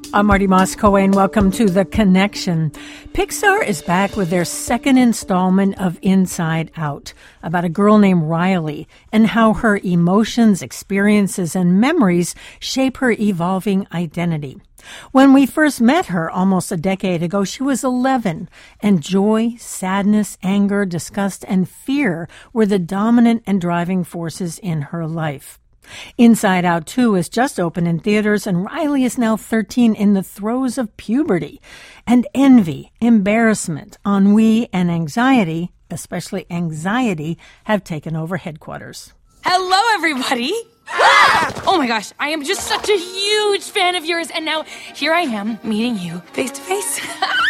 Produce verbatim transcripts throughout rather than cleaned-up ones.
I'm Marty Moss-Cohen. Welcome to The Connection. Pixar is back with their second installment of Inside Out, about a girl named Riley and how her emotions, experiences, and memories shape her evolving identity. When we first met her almost a decade ago, she was eleven, and joy, sadness, anger, disgust, and fear were the dominant and driving forces in her life. Inside Out two is just open in theaters, and Riley is now thirteen, in the throes of puberty. And envy, embarrassment, ennui, and anxiety, especially anxiety, have taken over headquarters. Hello, everybody! Ah! Oh my gosh, I am just such a huge fan of yours, and now here I am meeting you face to face.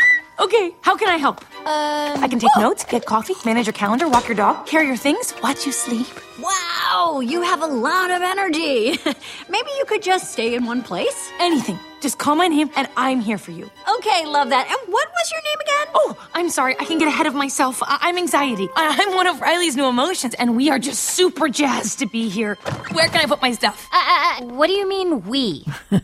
Okay, how can I help? Um, I can take oh. notes, get coffee, manage your calendar, walk your dog, carry your things, watch you sleep. Wow, you have a lot of energy. Maybe you could just stay in one place? Anything. Just call my name, and I'm here for you. Okay, love that. And what was your name again? Oh, I'm sorry. I can get ahead of myself. I- I'm anxiety. I- I'm one of Riley's new emotions, and we are just super jazzed to be here. Where can I put my stuff? Uh, uh, what do you mean, we?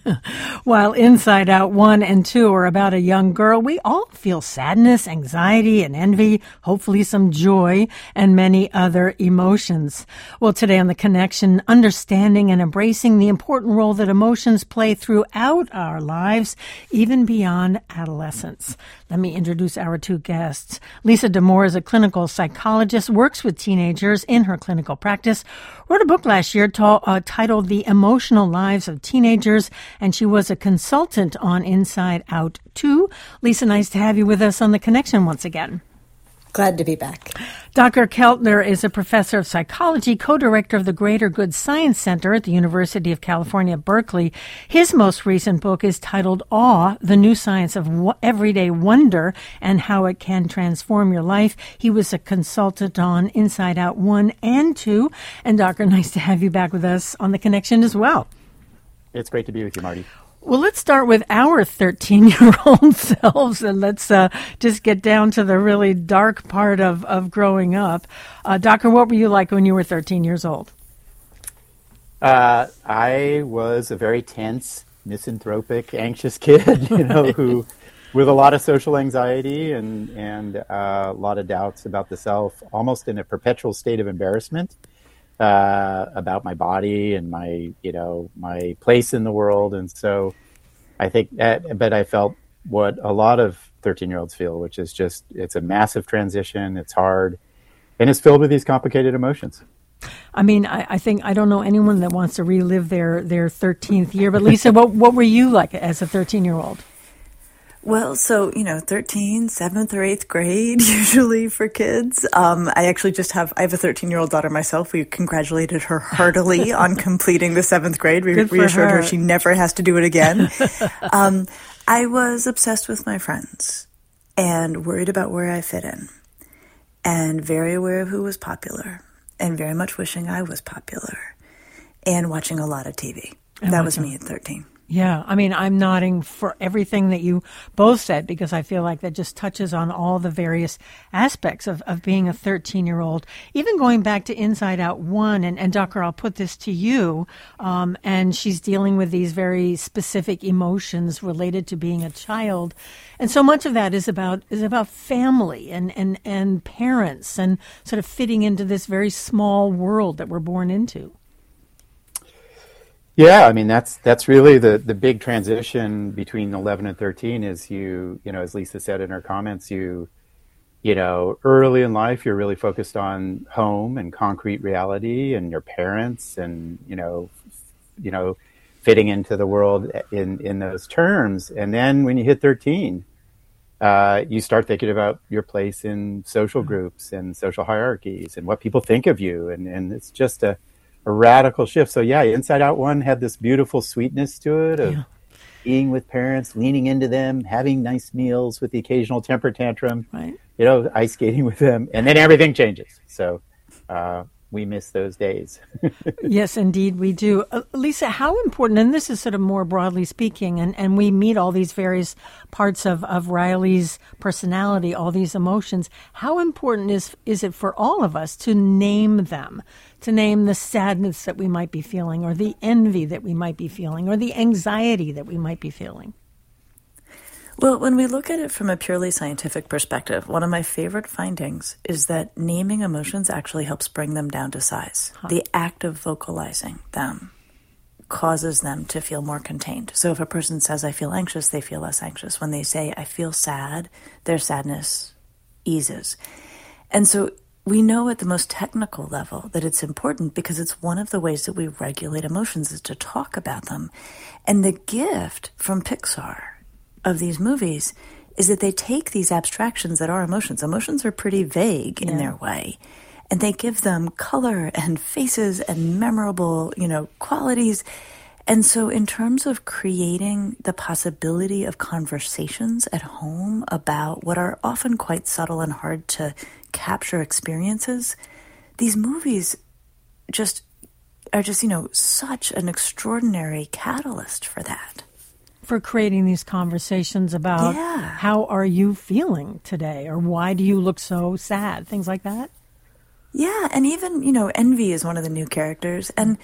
While Inside Out one and two are about a young girl, we all feel sadness, anxiety, and envy, hopefully some joy, and many other emotions. Well, today on The Connection, understanding and embracing the important role that emotions play throughout our lives, even beyond adolescence. Let me introduce our two guests. Lisa Damour is a clinical psychologist, works with teenagers in her clinical practice, wrote a book last year ta- uh, titled The Emotional Lives of Teenagers, and she was a consultant on Inside Out two. Lisa, nice to have you with us on The Connection once again. Glad to be back. Doctor Keltner is a professor of psychology, co-director of the Greater Good Science Center at the University of California, Berkeley. His most recent book is titled Awe, The New Science of w- Everyday Wonder and How It Can Transform Your Life. He was a consultant on Inside Out one and two. And Doctor, nice to have you back with us on The Connection as well. It's great to be with you, Marty. Well, let's start with our thirteen-year-old selves, and let's uh, just get down to the really dark part of, of growing up. Uh, Doctor, what were you like when you were thirteen years old? Uh, I was a very tense, misanthropic, anxious kid, you know, who, with a lot of social anxiety and, and uh, a lot of doubts about the self, almost in a perpetual state of embarrassment. Uh, about my body and my, you know, my place in the world. And so I think that, but I felt what a lot of thirteen-year-olds feel, which is just, it's a massive transition, it's hard, and it's filled with these complicated emotions. I mean, I, I think, I don't know anyone that wants to relive their, their thirteenth year, but Lisa, what, what were you like as a thirteen-year-old? Well, so, you know, thirteen, seventh or eighth grade, usually for kids. Um, I actually just have, I have a thirteen-year-old daughter myself. We congratulated her heartily on completing the seventh grade. We reassured her. her she never has to do it again. um, I was obsessed with my friends and worried about where I fit in and very aware of who was popular and very much wishing I was popular and watching a lot of T V. And that was me at thirteen. Yeah, I mean, I'm nodding for everything that you both said because I feel like that just touches on all the various aspects of, of being a thirteen-year-old. Even going back to Inside Out one, and, and Doctor, I'll put this to you, um, and she's dealing with these very specific emotions related to being a child. And so much of that is about is about family and, and, and parents and sort of fitting into this very small world that we're born into. Yeah, I mean, that's that's really the, the big transition between eleven and thirteen is you, you know, as Lisa said in her comments, you, you know, early in life, you're really focused on home and concrete reality and your parents and, you know, you know, fitting into the world in, in those terms. And then when you hit thirteen, uh, you start thinking about your place in social groups and social hierarchies and what people think of you. And, and it's just a, a radical shift. So yeah, Inside Out one had this beautiful sweetness to it of yeah. being with parents, leaning into them, having nice meals with the occasional temper tantrum, right. you know, ice skating with them, and then everything changes. So uh, we miss those days. Yes, indeed we do. Uh, Lisa, how important, and this is sort of more broadly speaking, and, and we meet all these various parts of, of Riley's personality, all these emotions, how important is is it for all of us to name them, to name the sadness that we might be feeling, or the envy that we might be feeling, or the anxiety that we might be feeling? Well, when we look at it from a purely scientific perspective, one of my favorite findings is that naming emotions actually helps bring them down to size. Huh. The act of vocalizing them causes them to feel more contained. So if a person says, I feel anxious, they feel less anxious. When they say, I feel sad, their sadness eases. And so we know at the most technical level that it's important because it's one of the ways that we regulate emotions is to talk about them. And the gift from Pixar of these movies is that they take these abstractions that are emotions. Emotions are pretty vague in yeah. their way. And they give them color and faces and memorable, you know, qualities. And so in terms of creating the possibility of conversations at home about what are often quite subtle and hard to capture experiences, these movies just are just, you know, such an extraordinary catalyst for that. For creating these conversations about yeah. how are you feeling today or why do you look so sad, things like that. Yeah, and even, you know, Envy is one of the new characters, and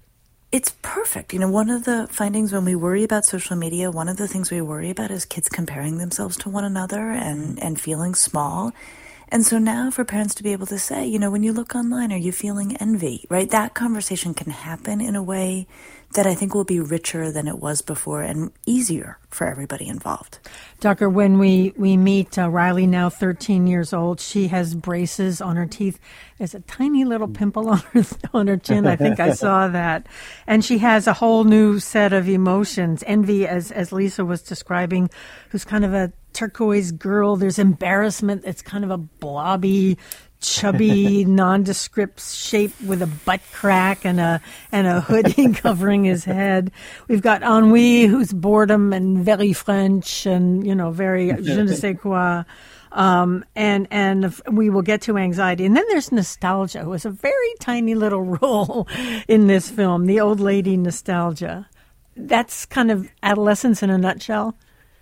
it's perfect. You know, one of the findings when we worry about social media, one of the things we worry about is kids comparing themselves to one another and, and feeling small. And so now for parents to be able to say, you know, when you look online, are you feeling envy, right? That conversation can happen in a way that I think will be richer than it was before and easier for everybody involved. Doctor, when we, we meet uh, Riley, now thirteen years old, she has braces on her teeth. There's a tiny little pimple on her, on her chin. I think I saw that. And she has a whole new set of emotions. Envy, as, as Lisa was describing, who's kind of a turquoise girl. There's embarrassment. It's kind of a blobby, chubby, nondescript shape with a butt crack and a and a hoodie covering his head. We've got Ennui, who's boredom and very French and, you know, very je ne sais quoi. Um, and and we will get to anxiety. And then there's Nostalgia, who has a very tiny little role in this film, the old lady Nostalgia. That's kind of adolescence in a nutshell.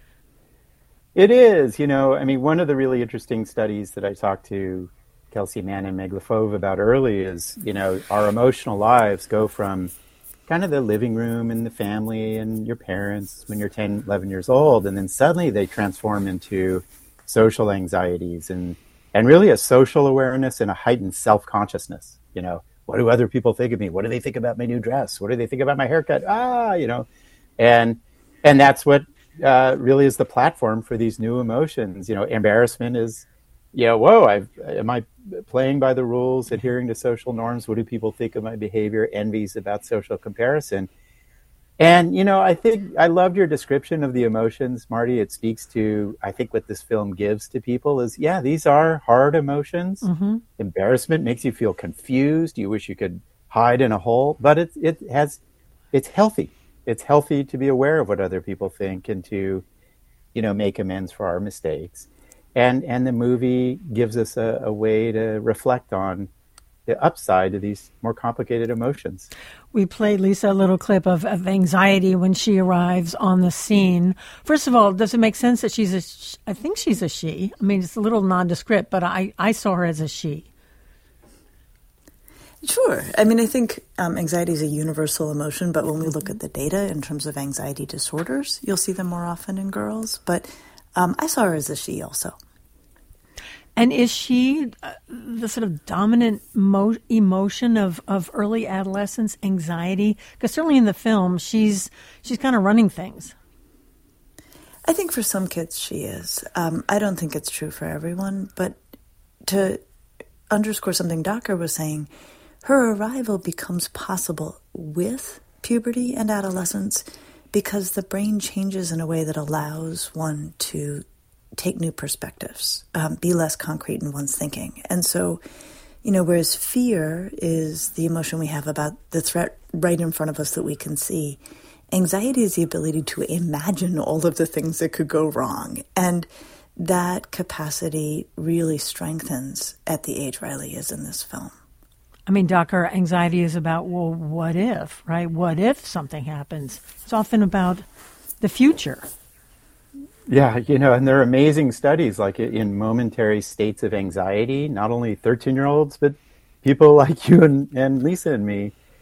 It is. You know, I mean, one of the really interesting studies that I talked to Kelsey Mann and Meg Lefauve about early is, you know, our emotional lives go from kind of the living room and the family and your parents when you're ten, eleven years old, and then suddenly they transform into social anxieties and, and really a social awareness and a heightened self-consciousness. You know, what do other people think of me? What do they think about my new dress? What do they think about my haircut? Ah, you know, and and that's what uh, really is the platform for these new emotions. You know, embarrassment is, yeah, whoa, I've, am I playing by the rules, adhering to social norms? What do people think of my behavior? Envy's about social comparison. And, you know, I think I loved your description of the emotions, Marty. It speaks to, I think, what this film gives to people is, yeah, these are hard emotions. Mm-hmm. Embarrassment makes you feel confused. You wish you could hide in a hole, but it, it has, it's healthy. It's healthy to be aware of what other people think and to, you know, make amends for our mistakes. And and the movie gives us a, a way to reflect on the upside of these more complicated emotions. We played, Lisa, a little clip of, of anxiety when she arrives on the scene. First of all, does it make sense that she's a, I think she's a she. I mean, it's a little nondescript, but I, I saw her as a she. Sure. I mean, I think um, anxiety is a universal emotion, but when we look at the data in terms of anxiety disorders, you'll see them more often in girls. But um, I saw her as a she also. And is she uh, the sort of dominant mo- emotion of, of early adolescence, anxiety? Because certainly in the film, she's she's kind of running things. I think for some kids she is. Um, I don't think it's true for everyone. But to underscore something Docker was saying, her arrival becomes possible with puberty and adolescence because the brain changes in a way that allows one to take new perspectives, um, be less concrete in one's thinking. And so, you know, whereas fear is the emotion we have about the threat right in front of us that we can see, anxiety is the ability to imagine all of the things that could go wrong. And that capacity really strengthens at the age Riley is in this film. I mean, Doc, our anxiety is about, well, what if, right? What if something happens? It's often about the future. Yeah, you know, and there are amazing studies like in momentary states of anxiety, not only thirteen-year-olds, but people like you and, and Lisa and me,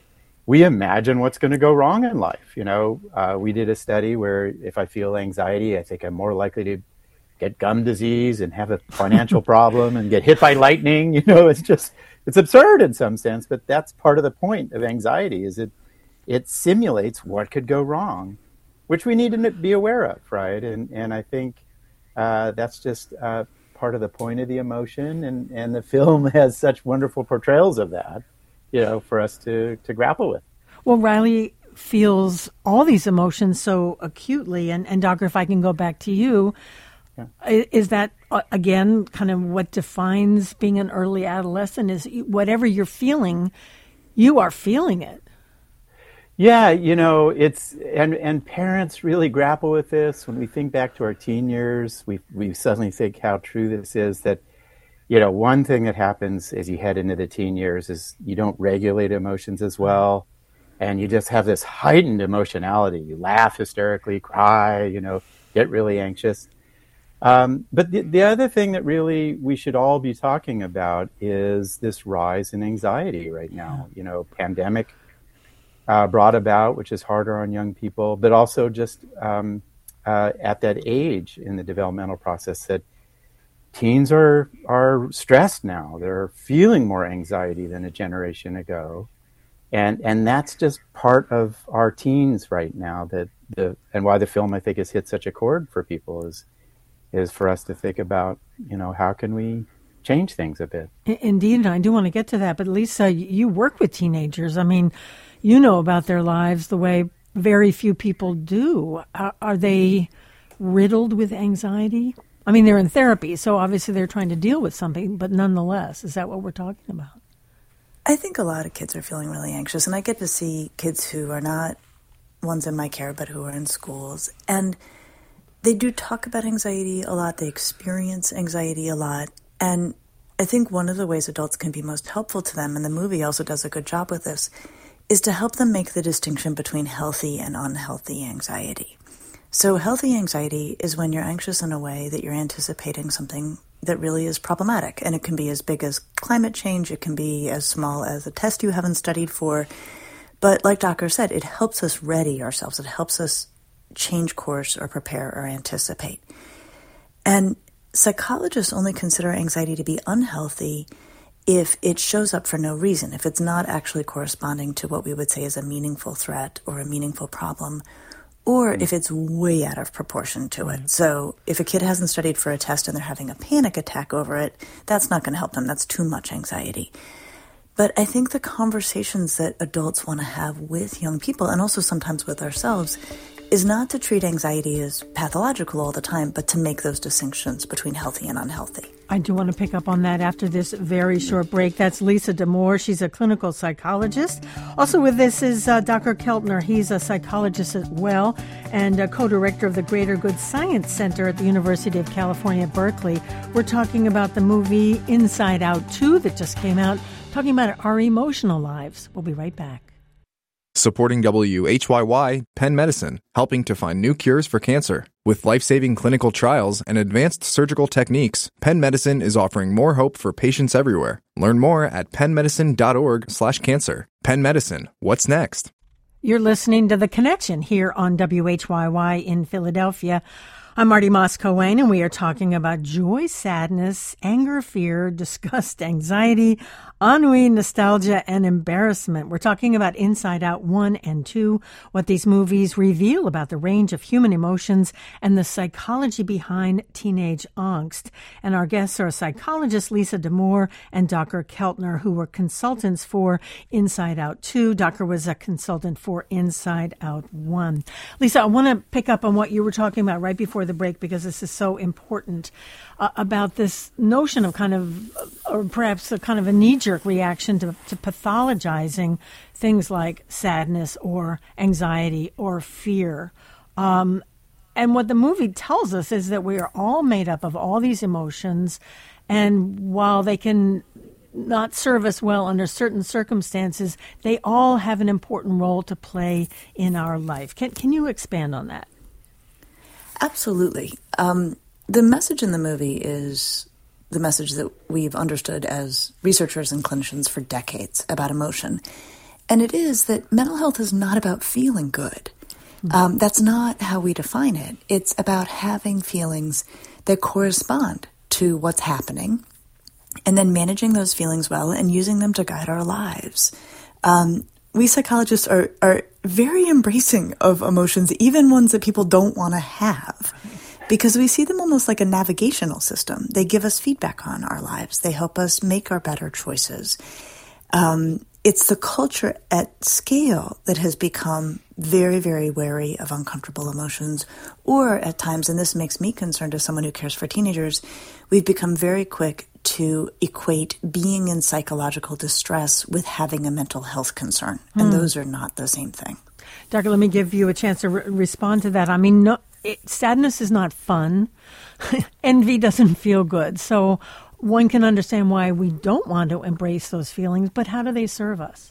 we imagine what's going to go wrong in life. You know, uh, we did a study where if I feel anxiety, I think I'm more likely to get gum disease and have a financial problem and get hit by lightning. You know, it's just, it's absurd in some sense, but that's part of the point of anxiety, is it, it simulates what could go wrong, which we need to be aware of, right? And and I think uh, that's just uh, part of the point of the emotion, and, and the film has such wonderful portrayals of that, you know, for us to, to grapple with. Well, Riley feels all these emotions so acutely, and, and Doctor, if I can go back to you, yeah. is that, uh, again, kind of what defines being an early adolescent, is whatever you're feeling, you are feeling it. Yeah, you know, it's, and, and parents really grapple with this. When we think back to our teen years, we we suddenly think how true this is, that, you know, one thing that happens as you head into the teen years is you don't regulate emotions as well. And you just have this heightened emotionality. You laugh hysterically, cry, you know, get really anxious. Um, but the, the other thing that really we should all be talking about is this rise in anxiety right now. You know, pandemic uh, brought about, which is harder on young people, but also just um, uh, at that age in the developmental process that teens are are stressed now. They're feeling more anxiety than a generation ago. And and that's just part of our teens right now, that the and why the film, I think, has hit such a chord for people is is for us to think about, you know, how can we change things a bit. Indeed, and I do want to get to that. But Lisa, you work with teenagers. I mean, you know about their lives the way very few people do. Are, are they riddled with anxiety? I mean, they're in therapy, so obviously they're trying to deal with something, but nonetheless, is that what we're talking about? I think a lot of kids are feeling really anxious, and I get to see kids who are not ones in my care, but who are in schools, and they do talk about anxiety a lot. They experience anxiety a lot, and I think one of the ways adults can be most helpful to them, and the movie also does a good job with this, is to help them make the distinction between healthy and unhealthy anxiety. So healthy anxiety is when you're anxious in a way that you're anticipating something that really is problematic. And it can be as big as climate change. It can be as small as a test you haven't studied for. But like Doctor said, it helps us ready ourselves. It helps us change course or prepare or anticipate. And psychologists only consider anxiety to be unhealthy if it shows up for no reason, if it's not actually corresponding to what we would say is a meaningful threat or a meaningful problem, or if it's way out of proportion to it. So if a kid hasn't studied for a test and they're having a panic attack over it, that's not going to help them. That's too much anxiety. But I think the conversations that adults want to have with young people, and also sometimes with ourselves, is not to treat anxiety as pathological all the time, but to make those distinctions between healthy and unhealthy. I do want to pick up on that after this very short break. That's Lisa Damour. She's a clinical psychologist. Also with this is uh, Doctor Keltner. He's a psychologist as well and a co-director of the Greater Good Science Center at the University of California, Berkeley. We're talking about the movie Inside Out two that just came out, talking about our emotional lives. We'll be right back. Supporting W H Y Y, Penn Medicine, helping to find new cures for cancer. With life-saving clinical trials and advanced surgical techniques, Penn Medicine is offering more hope for patients everywhere. Learn more at pennmedicine.org slash cancer. Penn Medicine, what's next? You're listening to The Connection here on W H Y Y in Philadelphia. I'm Marty Moss-Coane, and we are talking about joy, sadness, anger, fear, disgust, anxiety, ennui, nostalgia, and embarrassment. We're talking about Inside Out one and two, what these movies reveal about the range of human emotions and the psychology behind teenage angst. And our guests are psychologist Lisa Damour and Doctor Keltner, who were consultants for Inside Out two. Doctor was a consultant for Inside Out one. Lisa, I want to pick up on what you were talking about right before the break, because this is so important, uh, about this notion of kind of, or perhaps a kind of a knee-jerk reaction to, to pathologizing things like sadness or anxiety or fear. Um, and what the movie tells us is that we are all made up of all these emotions, and while they can not serve us well under certain circumstances, they all have an important role to play in our life. Can, can you expand on that? Absolutely. Um, the message in the movie is the message that we've understood as researchers and clinicians for decades about emotion. And it is that mental health is not about feeling good. Um, that's not how we define it. It's about having feelings that correspond to what's happening and then managing those feelings well and using them to guide our lives. Um, we psychologists are, are very embracing of emotions, even ones that people don't want to have, because we see them almost like a navigational system. They give us feedback on our lives. They help us make our better choices. Um, it's the culture at scale that has become very, very wary of uncomfortable emotions, or at times, and this makes me concerned as someone who cares for teenagers, we've become very quick to equate being in psychological distress with having a mental health concern. And mm. those are not the same thing. Doctor, let me give you a chance to re- respond to that. I mean, no, it, sadness is not fun. Envy doesn't feel good. So one can understand why we don't want to embrace those feelings, but how do they serve us?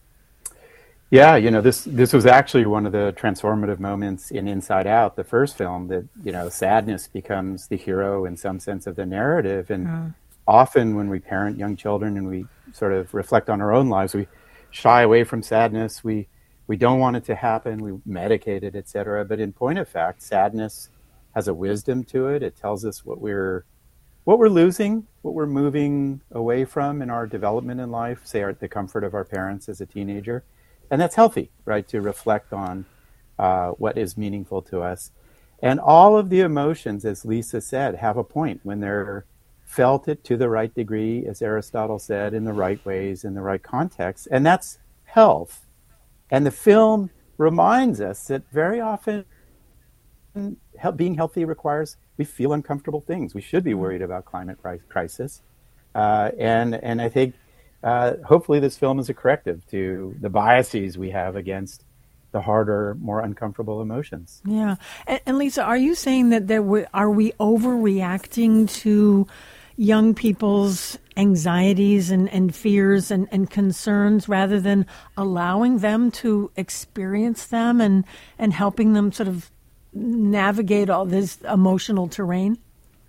Yeah, you know, this this was actually one of the transformative moments in Inside Out, the first film, that, you know, sadness becomes the hero in some sense of the narrative. And mm. often when we parent young children and we sort of reflect on our own lives, we shy away from sadness. We we don't want it to happen. We medicate it, et cetera. But in point of fact, sadness has a wisdom to it. It tells us what we're what we're losing, what we're moving away from in our development in life, say our, the comfort of our parents as a teenager. And that's healthy, right, to reflect on uh, what is meaningful to us. And all of the emotions, as Lisa said, have a point when they're felt it to the right degree, as Aristotle said, in the right ways, in the right context. And that's health. And the film reminds us that very often being healthy requires we feel uncomfortable things. We should be worried about climate crisis. Uh, and, and I think Uh, hopefully this film is a corrective to the biases we have against the harder, more uncomfortable emotions. Yeah. And, and Lisa, are you saying that there we, are we overreacting to young people's anxieties and, and fears and, and concerns rather than allowing them to experience them and, and helping them sort of navigate all this emotional terrain?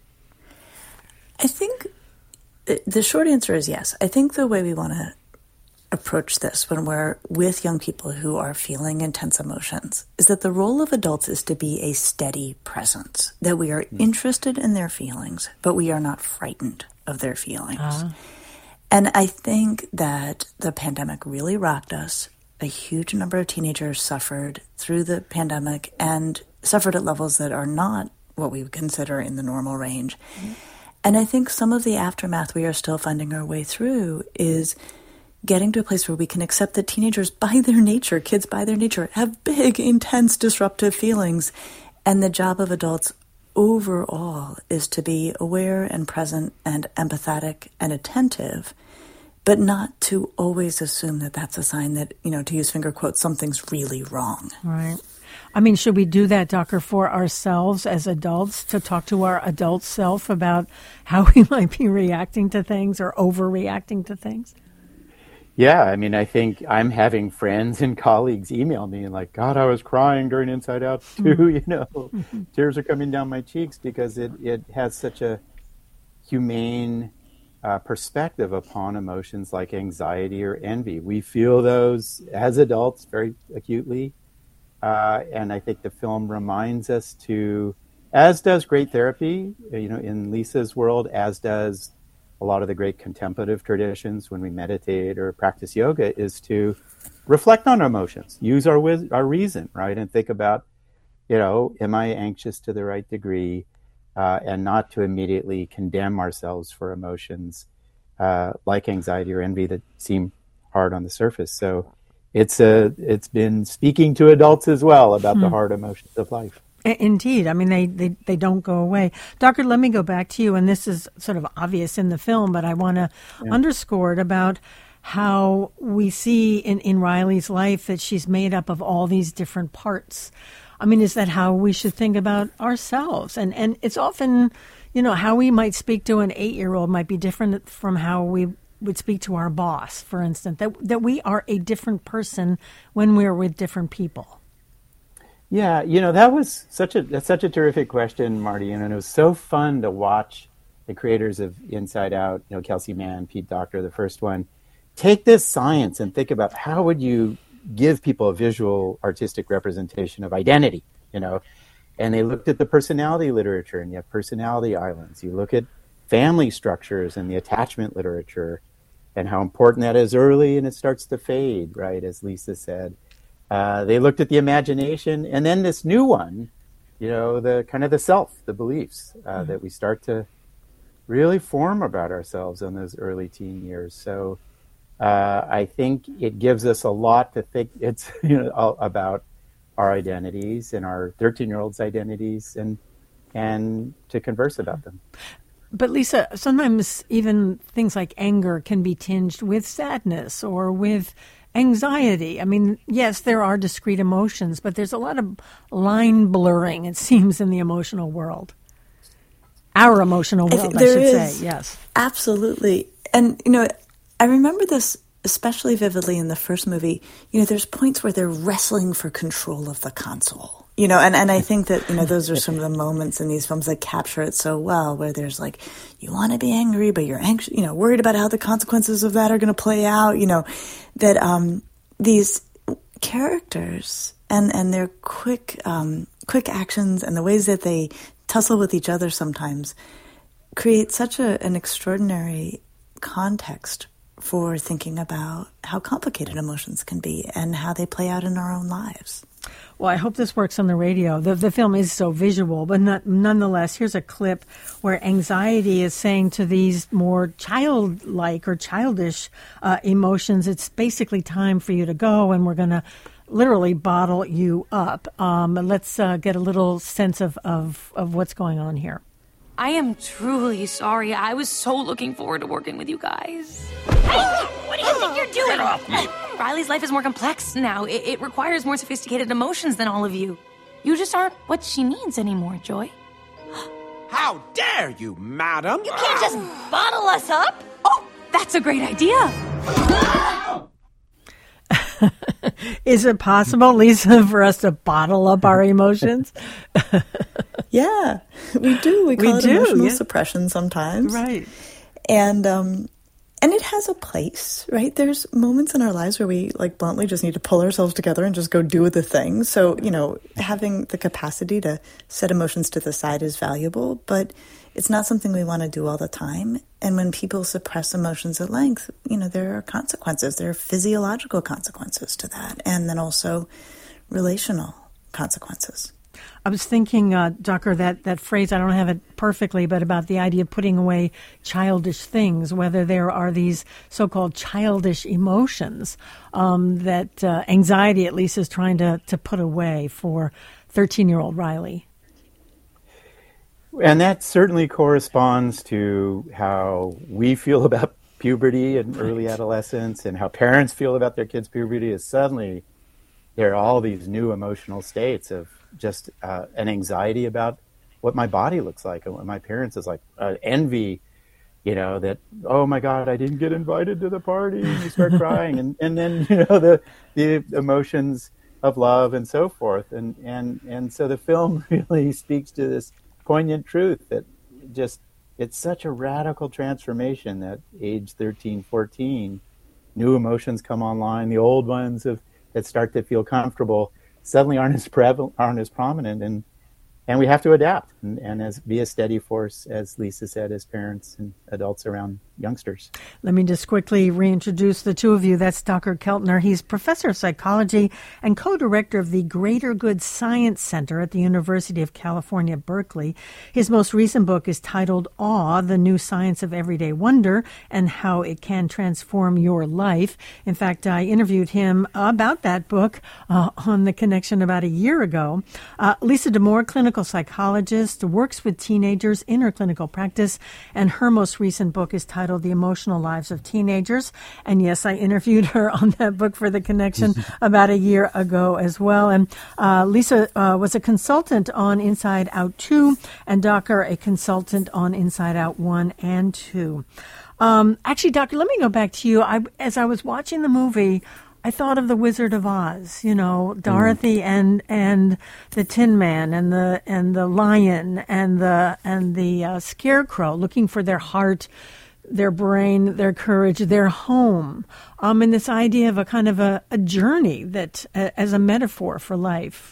I think the short answer is yes. I think the way we want to approach this when we're with young people who are feeling intense emotions is that the role of adults is to be a steady presence, that we are interested in their feelings, but we are not frightened of their feelings. Uh-huh. And I think that the pandemic really rocked us. A huge number of teenagers suffered through the pandemic and suffered at levels that are not what we would consider in the normal range. Mm-hmm. And I think some of the aftermath we are still finding our way through is getting to a place where we can accept that teenagers, by their nature, kids by their nature, have big, intense, disruptive feelings. And the job of adults overall is to be aware and present and empathetic and attentive, but not to always assume that that's a sign that, you know, to use finger quotes, something's really wrong. Right. I mean, should we do that, Doctor, for ourselves as adults, to talk to our adult self about how we might be reacting to things or overreacting to things? Yeah, I mean, I think I'm having friends and colleagues email me and like, God, I was crying during Inside Out too, mm-hmm. you know, mm-hmm. tears are coming down my cheeks because it, it has such a humane uh, perspective upon emotions like anxiety or envy. We feel those as adults very acutely. Uh, and I think the film reminds us to, as does great therapy, you know, in Lisa's world, as does a lot of the great contemplative traditions when we meditate or practice yoga, is to reflect on our emotions, use our wis- our reason, right? And think about, you know, am I anxious to the right degree? Uh, and not to immediately condemn ourselves for emotions uh, like anxiety or envy that seem hard on the surface. So It's a, it's been speaking to adults as well about hmm. the hard emotions of life. Indeed. I mean, they, they, they don't go away. Doctor, let me go back to you, and this is sort of obvious in the film, but I want to yeah. underscore it about how we see in, in Riley's life that she's made up of all these different parts. I mean, is that how we should think about ourselves? And, and it's often, you know, how we might speak to an eight-year-old might be different from how we would speak to our boss, for instance, that that we are a different person when we're with different people. Yeah, you know, that was such a that's such a terrific question, Marty, and it was so fun to watch the creators of Inside Out, you know, Kelsey Mann, Pete Docter, the first one, take this science and think about how would you give people a visual artistic representation of identity, you know? And they looked at the personality literature, and you have personality islands. You look at family structures and the attachment literature and how important that is early, and it starts to fade, right, as Lisa said. Uh, they looked at the imagination, and then this new one, you know, the kind of the self, the beliefs uh, mm-hmm. that we start to really form about ourselves in those early teen years. So uh, I think it gives us a lot to think it's you know all about our identities and our thirteen-year-olds' identities, and and to converse about them. But Lisa, sometimes even things like anger can be tinged with sadness or with anxiety. I mean, yes, there are discrete emotions, but there's a lot of line blurring, it seems, in the emotional world. Our emotional world, I, I should is, say, yes. Absolutely. And, you know, I remember this especially vividly in the first movie. You know, there's points where they're wrestling for control of the console. You know, and, and I think that, you know, those are some of the moments in these films that capture it so well, where there's like, you want to be angry, but you're anxious, you know, worried about how the consequences of that are going to play out, you know, that um, these characters and, and their quick, um, quick actions and the ways that they tussle with each other sometimes create such a, an extraordinary context for thinking about how complicated emotions can be and how they play out in our own lives. Well, I hope this works on the radio. The, the film is so visual, but not, nonetheless, here's a clip where anxiety is saying to these more childlike or childish uh, emotions, it's basically time for you to go, and we're going to literally bottle you up. Um, let's uh, get a little sense of, of, of what's going on here. I am truly sorry. I was so looking forward to working with you guys. Hey, what do you think you're doing? Get off me. Riley's life is more complex now. It, it requires more sophisticated emotions than all of you. You just aren't what she needs anymore, Joy. How dare you, madam? You can't just bottle us up. Oh, that's a great idea. Is it possible, Lisa, for us to bottle up our emotions? Yeah, we do. We call we it do, emotional yeah. suppression sometimes. Right. And um, and it has a place, right? There's moments in our lives where we, like, bluntly just need to pull ourselves together and just go do the thing. So, you know, having the capacity to set emotions to the side is valuable, but it's not something we want to do all the time. And when people suppress emotions at length, you know, there are consequences. There are physiological consequences to that, and then also relational consequences. I was thinking, uh, Ducker, that, that phrase, I don't have it perfectly, but about the idea of putting away childish things, whether there are these so-called childish emotions um, that uh, anxiety at least is trying to, to put away for thirteen-year-old Riley. And that certainly corresponds to how we feel about puberty and early adolescence, and how parents feel about their kids' puberty. Is suddenly there are all these new emotional states of just uh, an anxiety about what my body looks like and what my appearance is like, uh, envy, you know, that, oh my God, I didn't get invited to the party, and you start crying, and, and then, you know, the the emotions of love and so forth. And, and, and so the film really speaks to this poignant truth that just, it's such a radical transformation that age thirteen, fourteen, new emotions come online, the old ones of, that start to feel comfortable suddenly aren't as prevalent, aren't as prominent, and and we have to adapt and, and as be a steady force, as Lisa said, as parents and adults around youngsters. Let me just quickly reintroduce the two of you. That's Doctor Keltner. He's professor of psychology and co-director of the Greater Good Science Center at the University of California, Berkeley. His most recent book is titled Awe, The New Science of Everyday Wonder and How It Can Transform Your Life. In fact, I interviewed him about that book uh, on The Connection about a year ago. Uh, Lisa Damour, clinical psychologist, works with teenagers in her clinical practice, and her most recent book is titled The Emotional Lives of Teenagers. And yes, I interviewed her on that book for The Connection about a year ago as well. And uh, Lisa uh, was a consultant on Inside Out two, and Docker a consultant on Inside Out one and two. Um, actually, Doctor, let me go back to you. I, as I was watching the movie, I thought of the Wizard of Oz, you know, Dorothy mm. and and the Tin Man and the and the lion and the and the uh, scarecrow looking for their heart their brain, their courage, their home, um, and this idea of a kind of a, a journey that, uh, as a metaphor for life.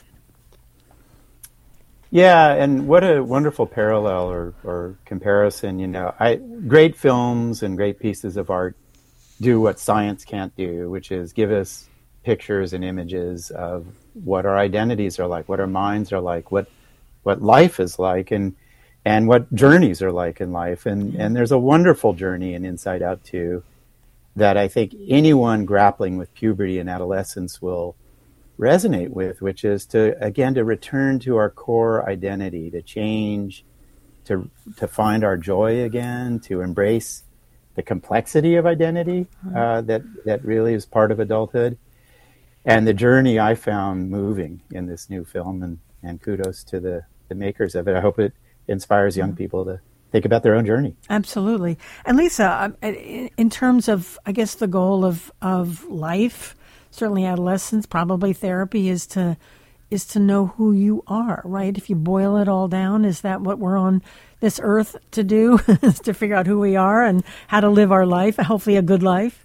Yeah, and what a wonderful parallel or, or comparison. You know, I great films and great pieces of art do what science can't do, which is give us pictures and images of what our identities are like, what our minds are like, what what life is like, and and what journeys are like in life. And and there's a wonderful journey in Inside Out two that I think anyone grappling with puberty and adolescence will resonate with, which is to, again, to return to our core identity, to change, to to find our joy again, to embrace the complexity of identity uh, that, that really is part of adulthood. And the journey I found moving in this new film, and, and kudos to the, the makers of it. I hope it inspires young people to think about their own journey. Absolutely. And Lisa, in terms of, I guess, the goal of, of life, certainly adolescence, probably therapy is to is to know who you are, right? If you boil it all down, is that what we're on this earth to do? Is to figure out who we are and how to live our life, hopefully a good life?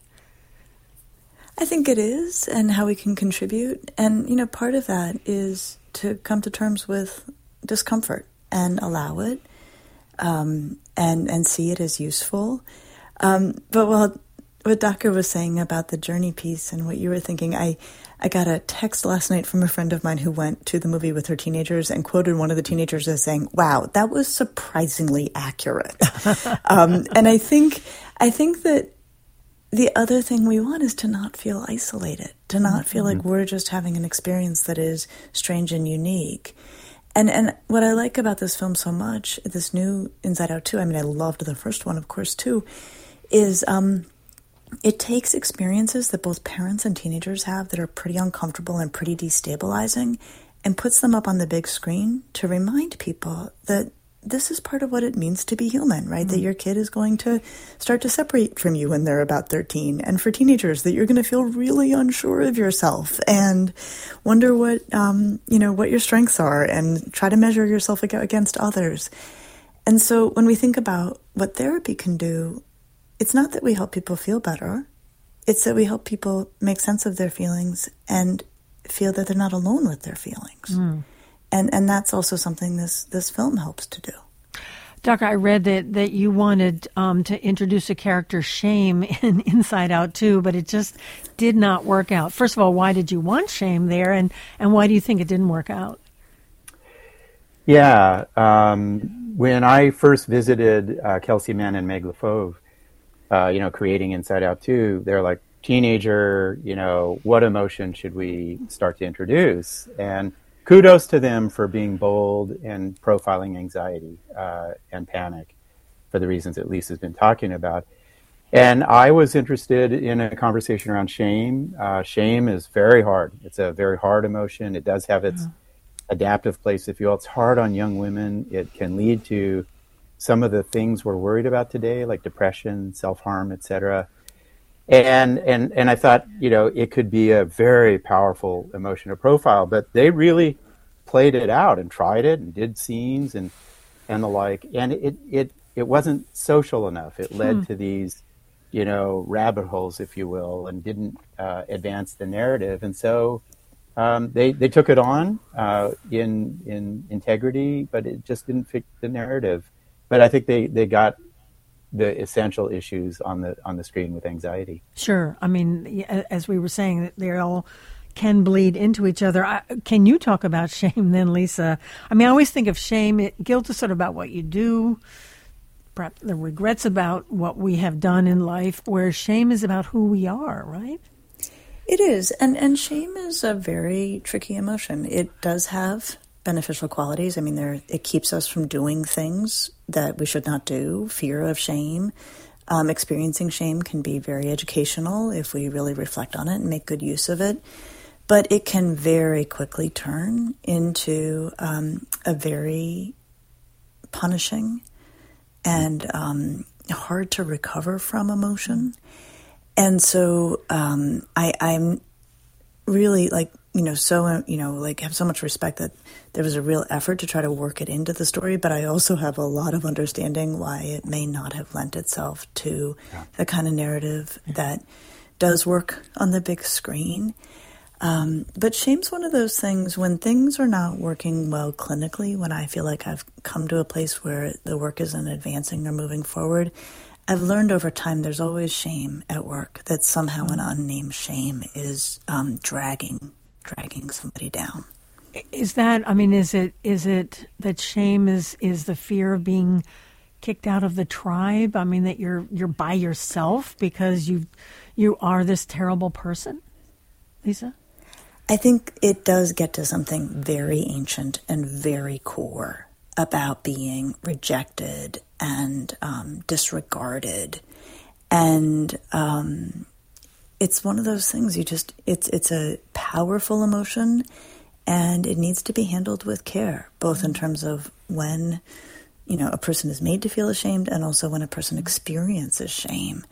I think it is, and how we can contribute. And, you know, part of that is to come to terms with discomfort and allow it, um, and, and see it as useful. Um, but while what Doctor was saying about the journey piece and what you were thinking, I, I got a text last night from a friend of mine who went to the movie with her teenagers and quoted one of the teenagers as saying, "Wow, that was surprisingly accurate." um, and I think, I think that the other thing we want is to not feel isolated, to not feel like we're just having an experience that is strange and unique. And and what I like about this film so much, this new Inside Out two, I mean, I loved the first one, of course, too, is um, it takes experiences that both parents and teenagers have that are pretty uncomfortable and pretty destabilizing and puts them up on the big screen to remind people that this is part of what it means to be human, right? Mm-hmm. That your kid is going to start to separate from you when they're about thirteen. And for teenagers, that you're going to feel really unsure of yourself and wonder what, um, you know, what your strengths are and try to measure yourself against others. And so when we think about what therapy can do, it's not that we help people feel better. It's that we help people make sense of their feelings and feel that they're not alone with their feelings. Mm. And and that's also something this, this film helps to do. Doctor, I read that, that you wanted um, to introduce a character, Shame, in Inside Out too, but it just did not work out. First of all, why did you want Shame there, and, and why do you think it didn't work out? Yeah, um, when I first visited uh, Kelsey Mann and Meg LaFauve, uh, you know, creating Inside Out two, they're like, teenager, you know, what emotion should we start to introduce? And kudos to them for being bold and profiling anxiety uh, and panic for the reasons that Lisa's been talking about. And I was interested in a conversation around shame. Uh, shame is very hard. It's a very hard emotion. It does have its mm-hmm. adaptive place, if you will. It's hard on young women. It can lead to some of the things we're worried about today, like depression, self-harm, et cetera. And, and, and I thought, you know, it could be a very powerful emotion to profile, but they really played it out and tried it and did scenes and, and the like. And it, it, it wasn't social enough. It led hmm. to these, you know, rabbit holes, if you will, and didn't uh, advance the narrative. And so um, they, they took it on uh, in, in integrity, but it just didn't fit the narrative. But I think they, they got the essential issues on the on the screen with anxiety. Sure. I mean, as we were saying, they all can bleed into each other. I, can you talk about shame then, Lisa? I mean, I always think of shame, it, guilt is sort of about what you do, perhaps the regrets about what we have done in life, where shame is about who we are, right? It is. And, and shame is a very tricky emotion. It does have beneficial qualities. I mean, there it keeps us from doing things that we should not do. Fear of shame. Um, experiencing shame can be very educational if we really reflect on it and make good use of it. But it can very quickly turn into um, a very punishing and um, hard to recover from emotion. And so um, I, I'm really like you know, so, you know, like have so much respect that there was a real effort to try to work it into the story, but I also have a lot of understanding why it may not have lent itself to yeah. the kind of narrative yeah. that does work on the big screen. Um, but shame's one of those things when things are not working well clinically, when I feel like I've come to a place where the work isn't advancing or moving forward, I've learned over time there's always shame at work, that somehow an unnamed shame is um, dragging, dragging somebody down. Is that, I mean, is it is it that shame is, is the fear of being kicked out of the tribe? I mean, that you're you're by yourself because you you are this terrible person? Lisa? I think it does get to something very ancient and very core about being rejected and um, disregarded. And um, it's one of those things you just, it's it's a powerful emotion, and it needs to be handled with care, both in terms of when, you know, a person is made to feel ashamed and also when a person experiences shame.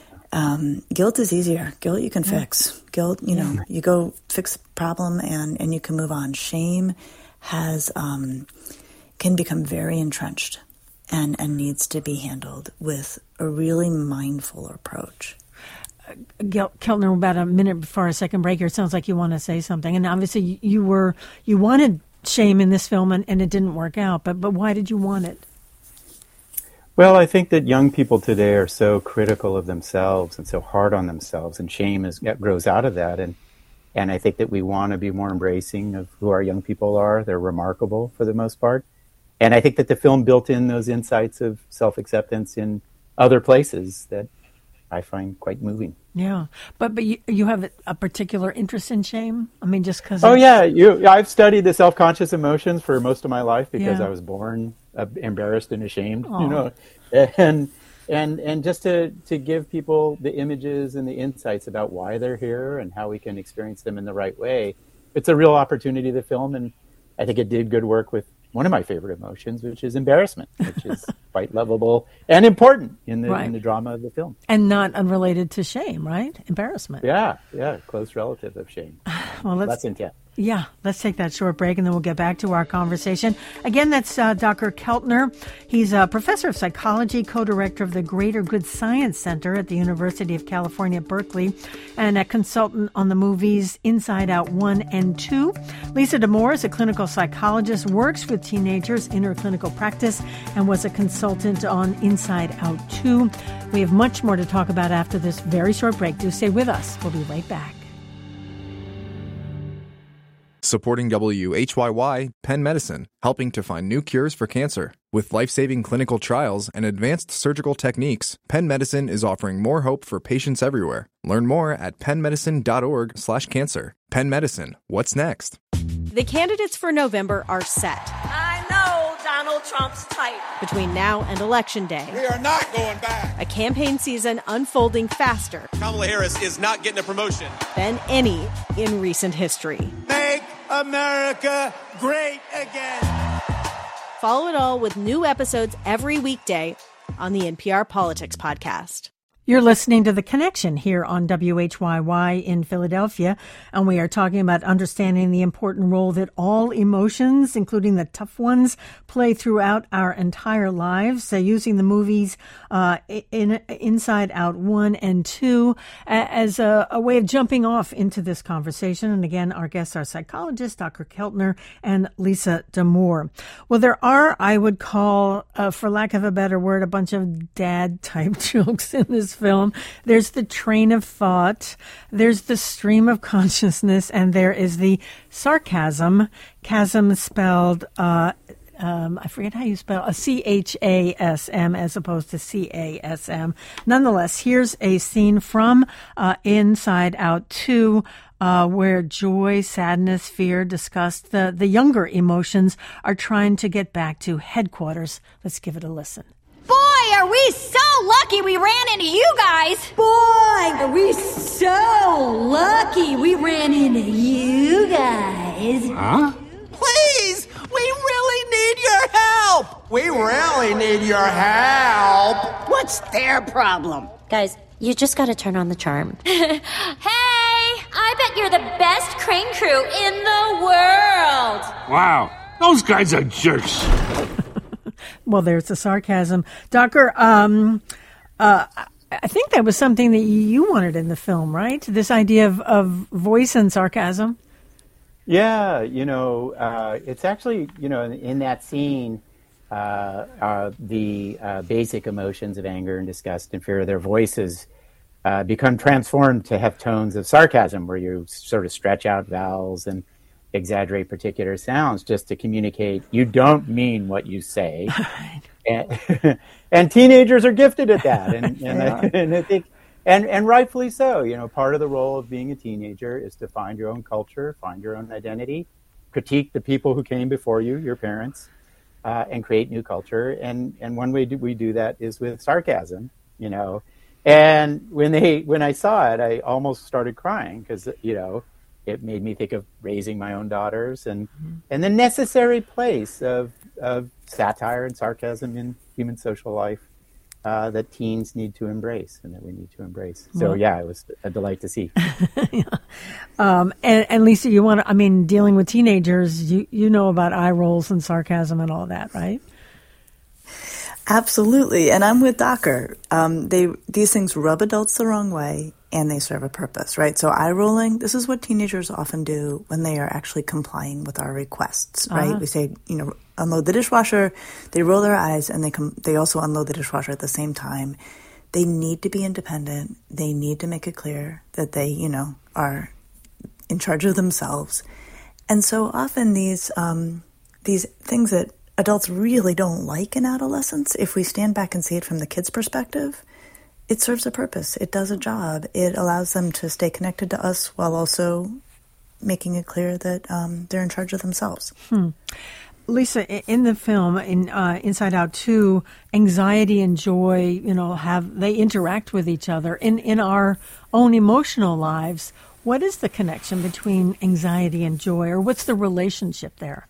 Um, guilt is easier. Guilt you can yeah. fix. Guilt, you know, yeah. you go fix the problem and, and you can move on. Shame has, um, can become very entrenched and, and needs to be handled with a really mindful approach. Uh, Keltner, about a minute before our second break here, it sounds like you want to say something. And obviously you were, you wanted shame in this film and, and it didn't work out, but, but why did you want it? Well, I think that young people today are so critical of themselves and so hard on themselves, and shame is, grows out of that. And and I think that we want to be more embracing of who our young people are. They're remarkable for the most part. And I think that the film built in those insights of self-acceptance in other places that I find quite moving. Yeah, but but you, you have a particular interest in shame? I mean, just because... Oh, yeah. You, I've studied the self-conscious emotions for most of my life because yeah. I was born uh, embarrassed and ashamed, Aww. you know. And and and just to, to give people the images and the insights about why they're here and how we can experience them in the right way. It's a real opportunity to film, and I think it did good work with one of my favorite emotions, which is embarrassment, which is quite lovable and important in the right. in the drama of the film. And not unrelated to shame, right? Embarrassment. Yeah, yeah, close relative of shame. Well, let's, that's intent. Yeah, let's take that short break and then we'll get back to our conversation. Again, that's uh, Doctor Keltner. He's a professor of psychology, co-director of the Greater Good Science Center at the University of California, Berkeley, and a consultant on the movies Inside Out one and two. Lisa Damour is a clinical psychologist, works with teenagers in her clinical practice, and was a consultant on Inside Out two. We have much more to talk about after this very short break. Do stay with us. We'll be right back. Supporting W H Y Y, Penn Medicine, helping to find new cures for cancer. With life-saving clinical trials and advanced surgical techniques, Penn Medicine is offering more hope for patients everywhere. Learn more at pennmedicine.org slash cancer. Penn Medicine, what's next? The candidates for November are set. I know Donald Trump's type. Between now and Election Day, we are not going back. A campaign season unfolding faster. Kamala Harris is not getting a promotion. Than any in recent history. Make America great again. Follow it all with new episodes every weekday on the N P R Politics Podcast. You're listening to The Connection here on W H Y Y in Philadelphia, and we are talking about understanding the important role that all emotions, including the tough ones, play throughout our entire lives, uh, using the movies uh, in, Inside Out one and two as a, a way of jumping off into this conversation. And again, our guests are psychologists, Doctor Keltner and Lisa Damour. Well, there are, I would call, uh, for lack of a better word, a bunch of dad-type jokes in this film. There's the train of thought, there's the stream of consciousness, and there is the sarcasm. Chasm spelled, uh, um, I forget how you spell, a C H A S M as opposed to C A S M. Nonetheless, here's a scene from uh, Inside Out two, Uh, where joy, sadness, fear, disgust, the, the younger emotions are trying to get back to headquarters. Let's give it a listen. Boy, are we so lucky we ran into you guys! Boy, are we so lucky we ran into you guys! Huh? Please! We really need your help! We really need your help! What's their problem? Guys, you just gotta turn on the charm. Hey! I bet you're the best crane crew in the world. Wow, those guys are jerks. Well, there's the sarcasm. Docker, um, uh, I think that was something that you wanted in the film, right? This idea of, of voice and sarcasm. Yeah, you know, uh, it's actually, you know, in, in that scene, uh, uh, the uh, basic emotions of anger and disgust and fear, their voices uh, become transformed to have tones of sarcasm, where you sort of stretch out vowels and exaggerate particular sounds just to communicate you don't mean what you say. and, and teenagers are gifted at that, and and, I, and I think. And and rightfully so. You know, part of the role of being a teenager is to find your own culture, find your own identity, critique the people who came before you, your parents, uh, and create new culture. And and one way do we do that is with sarcasm. You know, and when they when I saw it, I almost started crying because you know it made me think of raising my own daughters and mm-hmm. and the necessary place of of satire and sarcasm in human social life. Uh, that teens need to embrace and that we need to embrace. So, well, yeah, it was a delight to see. yeah. um, and, and Lisa, you want to, I mean, dealing with teenagers, you, you know about eye rolls and sarcasm and all that, right? Absolutely. And I'm with Docker. Um, they these things rub adults the wrong way and they serve a purpose, right? So eye rolling, this is what teenagers often do when they are actually complying with our requests, right? Uh-huh. We say, you know, unload the dishwasher, they roll their eyes, and they com- they also unload the dishwasher at the same time. They need to be independent. They need to make it clear that they, you know, are in charge of themselves. And so often these um, these things that adults really don't like in adolescence, if we stand back and see it from the kid's perspective, it serves a purpose. It does a job. It allows them to stay connected to us while also making it clear that um, they're in charge of themselves. Hmm. Lisa, in the film, in uh, Inside Out two, anxiety and joy, you know, have they interact with each other in in our own emotional lives. What is the connection between anxiety and joy, or what's the relationship there?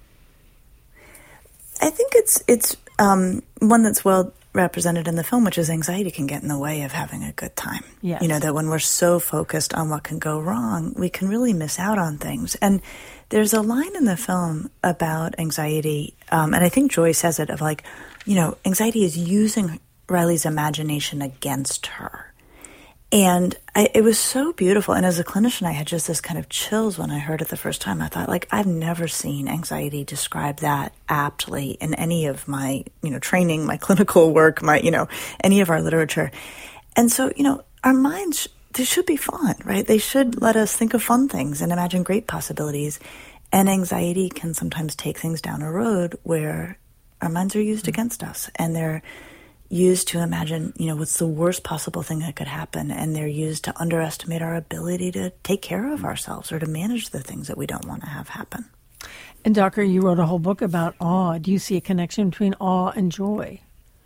I think it's it's um, one that's well represented in the film, which is anxiety can get in the way of having a good time. Yes. You know, that when we're so focused on what can go wrong, we can really miss out on things. And there's a line in the film about anxiety, um, and I think Joy says it, of like, you know, anxiety is using Riley's imagination against her. And I, it was so beautiful. And as a clinician, I had just this kind of chills when I heard it the first time. I thought, like, I've never seen anxiety described that aptly in any of my, you know, training, my clinical work, my, you know, any of our literature. And so, you know, our minds, they should be fun, right? They should let us think of fun things and imagine great possibilities. And anxiety can sometimes take things down a road where our minds are used mm-hmm. against us, and they're used to imagine, you know, what's the worst possible thing that could happen, and they're used to underestimate our ability to take care of ourselves or to manage the things that we don't want to have happen. And Docker, you wrote a whole book about awe. Do you see a connection between awe and joy?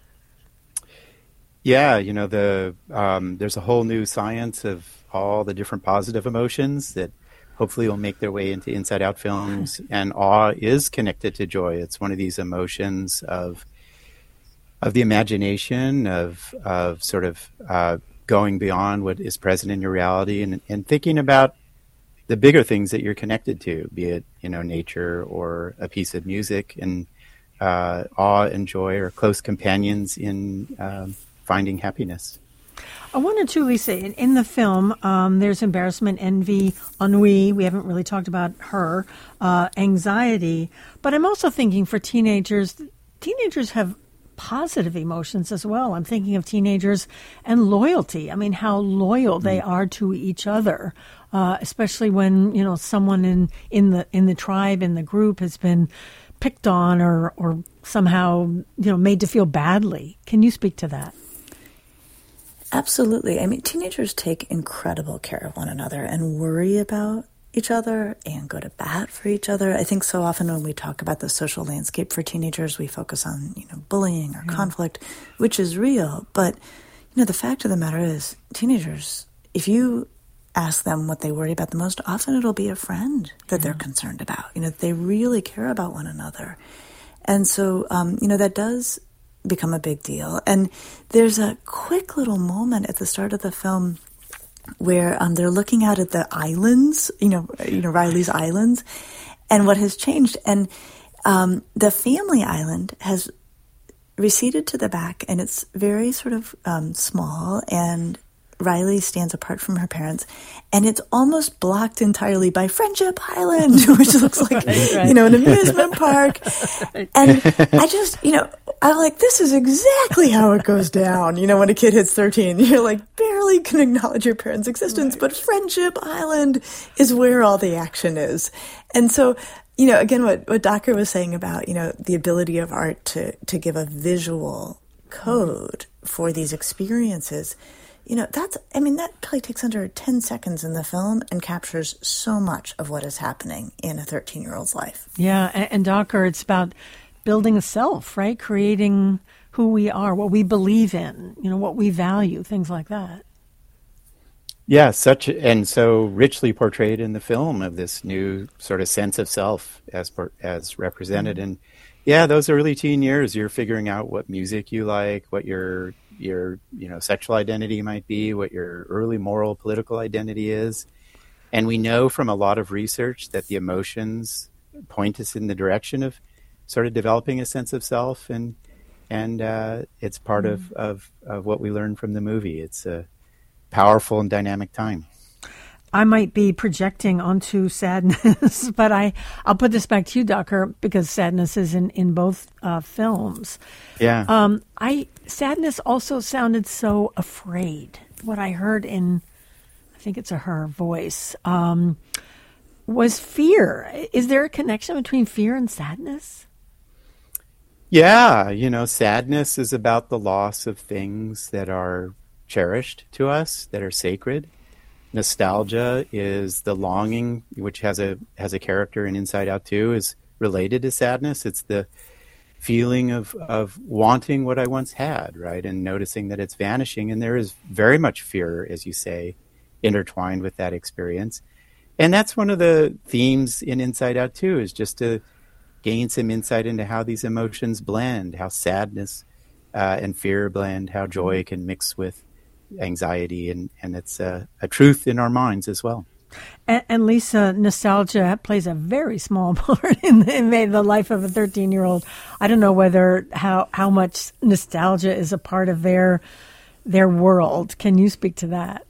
Yeah, you know, the um, there's a whole new science of all the different positive emotions that hopefully will make their way into Inside Out films, and awe is connected to joy. It's one of these emotions of of the imagination, of of sort of uh, going beyond what is present in your reality, and, and thinking about the bigger things that you're connected to, be it, you know, nature or a piece of music. And uh, awe and joy are close companions in uh, finding happiness. I wanted to, Lisa, in, in the film, um, there's embarrassment, envy, ennui. We haven't really talked about her, uh, anxiety. But I'm also thinking for teenagers, teenagers have positive emotions as well. I'm thinking of teenagers and loyalty. I mean, how loyal they are to each other, uh, especially when, you know, someone in, in the in the tribe, in the group, has been picked on or or somehow, you know, made to feel badly. Can you speak to that? Absolutely. I mean, teenagers take incredible care of one another and worry about each other and go to bat for each other. I think so often when we talk about the social landscape for teenagers, we focus on, you know, bullying or yeah. conflict, which is real. But, you know, the fact of the matter is, teenagers, if you ask them what they worry about the most, often it'll be a friend that yeah. they're concerned about. You know, they really care about one another. And so, um, you know, that does become a big deal. And there's a quick little moment at the start of the film where um, they're looking out at the islands, you know, you know Riley's islands, and what has changed. And um, the family island has receded to the back, and it's very sort of um, small, and Riley stands apart from her parents, and it's almost blocked entirely by Friendship Island, which looks like, right, right. you know, an amusement park. And I just, you know, I'm like, this is exactly how it goes down. You know, when a kid hits thirteen, you're like, barely can acknowledge your parents' existence, right. but Friendship Island is where all the action is. And so, you know, again, what, what Dacher was saying about, you know, the ability of art to, to give a visual code for these experiences, you know, that's, I mean, that probably takes under ten seconds in the film and captures so much of what is happening in a thirteen-year-old's life. Yeah, and, and Dacher, it's about building a self, right? Creating who we are, what we believe in, you know, what we value, things like that. Yeah, such, and so richly portrayed in the film of this new sort of sense of self as as represented. And yeah, those early teen years, you're figuring out what music you like, what your your you know sexual identity might be, what your early moral political identity is. And we know from a lot of research that the emotions point us in the direction of sort of developing a sense of self, and and uh, it's part mm. of, of of what we learn from the movie. It's a powerful and dynamic time. I might be projecting onto Sadness, but I, I'll put this back to you, Dacher, because Sadness is in, in both uh, films. Yeah. Um, I Sadness also sounded so afraid. What I heard in, I think it's a her voice, um, was fear. Is there a connection between fear and sadness? Yeah. You know, sadness is about the loss of things that are cherished to us, that are sacred. Nostalgia is the longing, which has a has a character in Inside Out two, is related to sadness. It's the feeling of of wanting what I once had, right, and noticing that it's vanishing. And there is very much fear, as you say, intertwined with that experience. And that's one of the themes in Inside Out two, is just to gain some insight into how these emotions blend, how sadness uh, and fear blend, how joy can mix with anxiety, and, and it's a, a truth in our minds as well. And, and Lisa, nostalgia plays a very small part in the, in the life of a thirteen-year-old. I don't know whether how how much nostalgia is a part of their their world. Can you speak to that?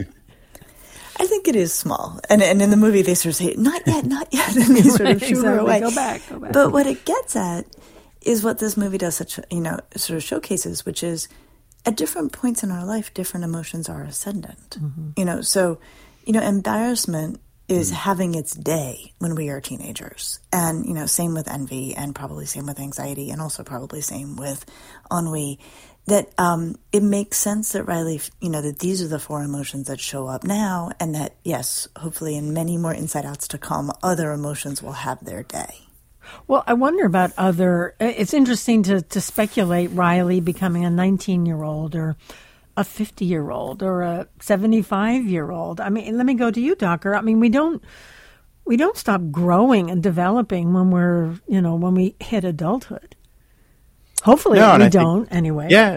I think it is small, and and in the movie they sort of say, "Not yet, not yet," and they sort right, of shoo exactly. her away. Go back, go back. But what it gets at is what this movie does, such you know, sort of showcases, which is, at different points in our life, different emotions are ascendant. Mm-hmm. You know, so, you know, embarrassment is mm-hmm. having its day when we are teenagers. And, you know, same with envy, and probably same with anxiety, and also probably same with ennui. That um, it makes sense that Riley, you know, that these are the four emotions that show up now, and that, yes, hopefully in many more Inside Outs to come, other emotions will have their day. Well, I wonder about other, it's interesting to, to speculate Riley becoming a nineteen-year-old or a fifty-year-old or a seventy-five-year-old. I mean, let me go to you, Dacher. I mean, we don't, we don't stop growing and developing when we're, you know, when we hit adulthood. Hopefully no, we I don't think, anyway. Yeah.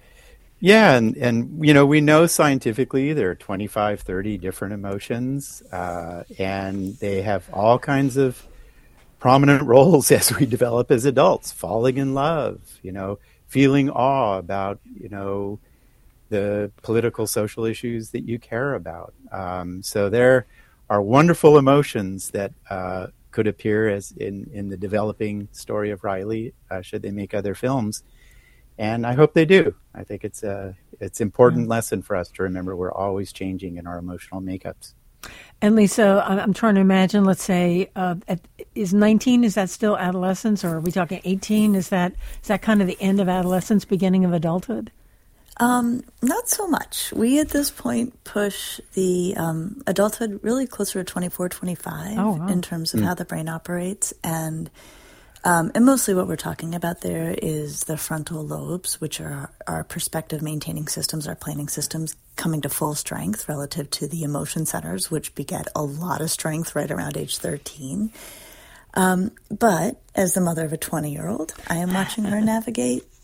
Yeah. And, and, you know, we know scientifically there are twenty-five, thirty different emotions, uh, and they have all kinds of prominent roles as we develop as adults. Falling in love, you know, feeling awe about, you know, the political, social issues that you care about. Um, so there are wonderful emotions that uh, could appear as in, in the developing story of Riley, uh, should they make other films. And I hope they do. I think it's a it's important yeah. lesson for us to remember we're always changing in our emotional makeups. And Lisa, I'm trying to imagine, let's say, uh, at, is nineteen, is that still adolescence, or are we talking eighteen? Is that is that kind of the end of adolescence, beginning of adulthood? Um, not so much. We, at this point, push the um, adulthood really closer to twenty-four, twenty-five oh, wow. in terms of mm. how the brain operates. And um, and mostly what we're talking about there is the frontal lobes, which are our perspective maintaining systems, our planning systems, coming to full strength relative to the emotion centers, which beget a lot of strength right around age thirteen. Um, but as the mother of a twenty-year-old, I am watching her navigate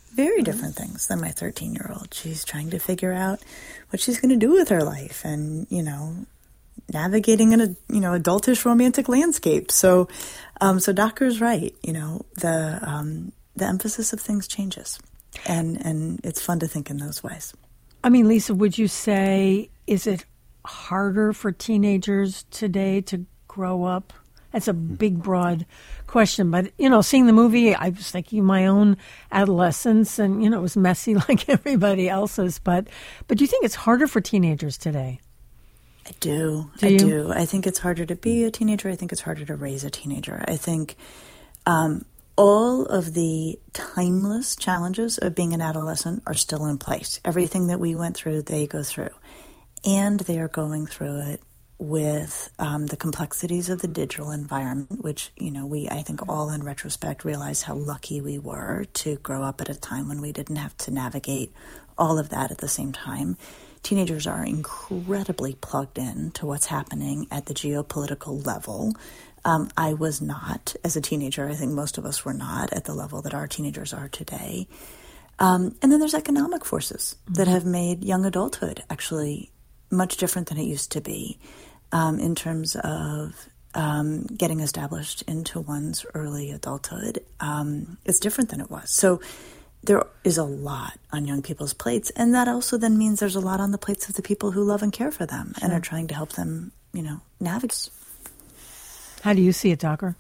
very different things than my thirteen-year-old. She's trying to figure out what she's going to do with her life and, you know, navigating in a, you know, adultish romantic landscape. So, um, so Docker's right. You know, the, um, the emphasis of things changes, and, and it's fun to think in those ways. I mean, Lisa, would you say, is it harder for teenagers today to grow up? That's a big, broad question. But, you know, seeing the movie, I was thinking of my own adolescence, and, you know, it was messy like everybody else's. But, but do you think it's harder for teenagers today? I do. do I you? do. I think it's harder to be a teenager. I think it's harder to raise a teenager. I think um, all of the timeless challenges of being an adolescent are still in place. Everything that we went through, they go through. And they are going through it with um, the complexities of the digital environment, which, you know, we, I think all in retrospect, realize how lucky we were to grow up at a time when we didn't have to navigate all of that at the same time. Teenagers are incredibly plugged in to what's happening at the geopolitical level. Um, I was not as a teenager. I think most of us were not at the level that our teenagers are today. Um, and then there's economic forces mm-hmm. that have made young adulthood actually much different than it used to be. Um, in terms of um, getting established into one's early adulthood. Um, it's different than it was. So there is a lot on young people's plates, and that also then means there's a lot on the plates of the people who love and care for them sure. and are trying to help them, you know, navigate. How do you see it, Docker?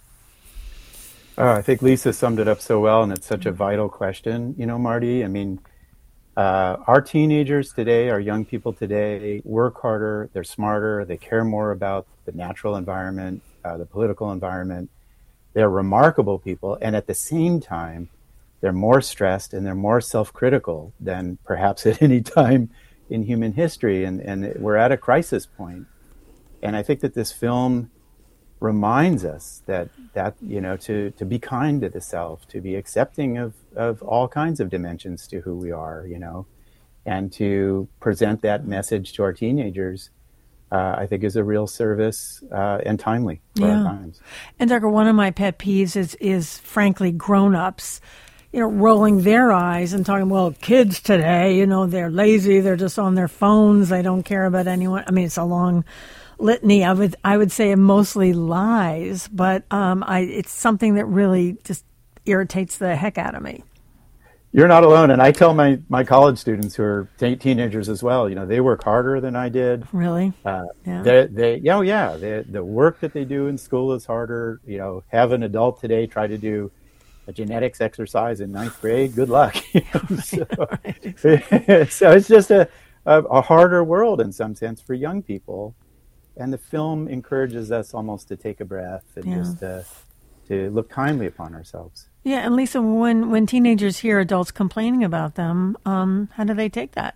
Oh, I think Lisa summed it up so well, and it's such a vital question, you know, Marty. I mean, Uh, our teenagers today, our young people today, work harder, they're smarter, they care more about the natural environment, uh, the political environment. They're remarkable people, and at the same time, they're more stressed and they're more self-critical than perhaps at any time in human history, and, and we're at a crisis point. And I think that this film reminds us that, that you know, to, to be kind to the self, to be accepting of, of all kinds of dimensions to who we are, you know, and to present that message to our teenagers, uh, I think is a real service uh, and timely for yeah. our times. And Docker, one of my pet peeves is, is frankly, grown-ups, you know, rolling their eyes and talking, well, kids today, you know, they're lazy, they're just on their phones, they don't care about anyone. I mean, it's a long litany. I would I would say mostly lies, but um, I it's something that really just irritates the heck out of me. You're not alone, and I tell my, my college students who are t- teenagers as well. You know, they work harder than I did. Really? Uh, yeah. They, they, oh yeah, they, the work that they do in school is harder. You know, have an adult today try to do a genetics exercise in ninth grade. Good luck. so, right. so it's just a, a a harder world in some sense for young people. And the film encourages us almost to take a breath and yeah. just to, to look kindly upon ourselves. Yeah, and Lisa, when, when teenagers hear adults complaining about them, um, how do they take that?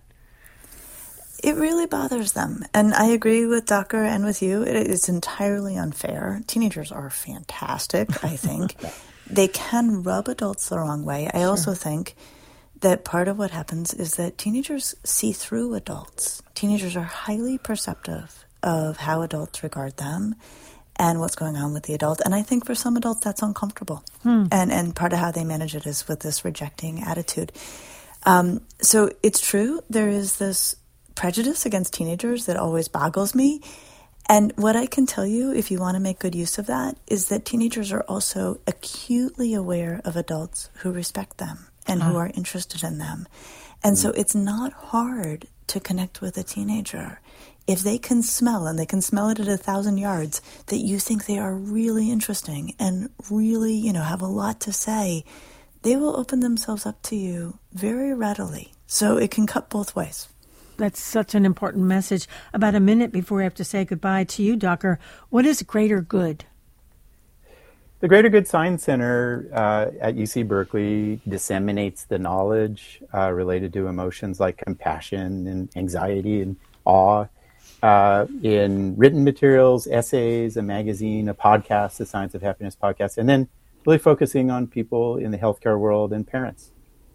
It really bothers them. And I agree with Docker and with you. It, it's entirely unfair. Teenagers are fantastic, I think. They can rub adults the wrong way. I sure. also think that part of what happens is that teenagers see through adults. Teenagers are highly perceptive of how adults regard them and what's going on with the adult. And I think for some adults that's uncomfortable. Hmm. And and part of how they manage it is with this rejecting attitude. Um, so it's true, there is this prejudice against teenagers that always boggles me. And what I can tell you, if you want to make good use of that, is that teenagers are also acutely aware of adults who respect them and huh. who are interested in them. And so it's not hard to connect with a teenager. If they can smell, and they can smell it at a thousand yards, that you think they are really interesting and really, you know, have a lot to say, they will open themselves up to you very readily. So it can cut both ways. That's such an important message. About a minute before we have to say goodbye to you, Docker, what is Greater Good? The Greater Good Science Center uh, at U C Berkeley disseminates the knowledge uh, related to emotions like compassion and anxiety and awe uh, in written materials, essays, a magazine, a podcast, the Science of Happiness podcast, and then really focusing on people in the healthcare world and parents.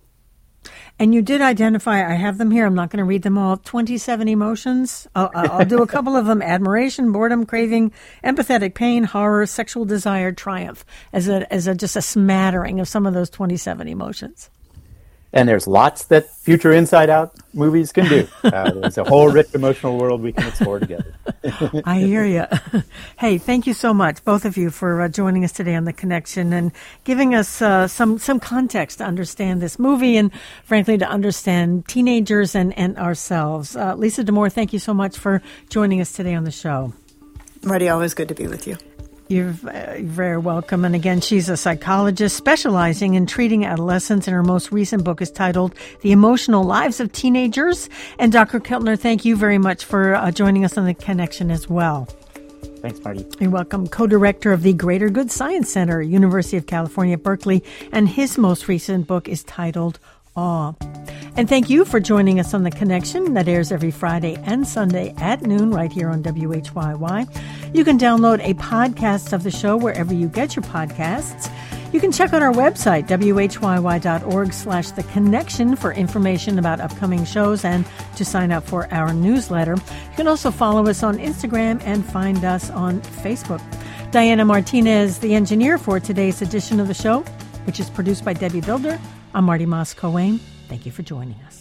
And you did identify, I have them here, I'm not going to read them all, twenty-seven emotions. I'll, I'll do a couple of them: admiration, boredom, craving, empathetic pain, horror, sexual desire, triumph, as a as a just a smattering of some of those twenty-seven emotions. And there's lots that future Inside Out movies can do. Uh, there's a whole rich emotional world we can explore together. I hear you. Hey, thank you so much, both of you, for uh, joining us today on The Connection and giving us uh, some some context to understand this movie and, frankly, to understand teenagers and, and ourselves. Uh, Lisa Damour, thank you so much for joining us today on the show. Marty, always good to be with you. You're very welcome. And again, she's a psychologist specializing in treating adolescents, and her most recent book is titled The Emotional Lives of Teenagers. And Doctor Keltner, thank you very much for uh, joining us on The Connection as well. Thanks, Marty. You're welcome. Co-director of the Greater Good Science Center, University of California, Berkeley, and his most recent book is titled Awe. And thank you for joining us on The Connection that airs every Friday and Sunday at noon right here on W H Y Y. You can download a podcast of the show wherever you get your podcasts. You can check out our website, W H Y Y dot org slash The Connection, for information about upcoming shows and to sign up for our newsletter. You can also follow us on Instagram and find us on Facebook. Diana Martinez, the engineer for today's edition of the show, which is produced by Debbie Builder. I'm Marty Moss-Coane. Thank you for joining us.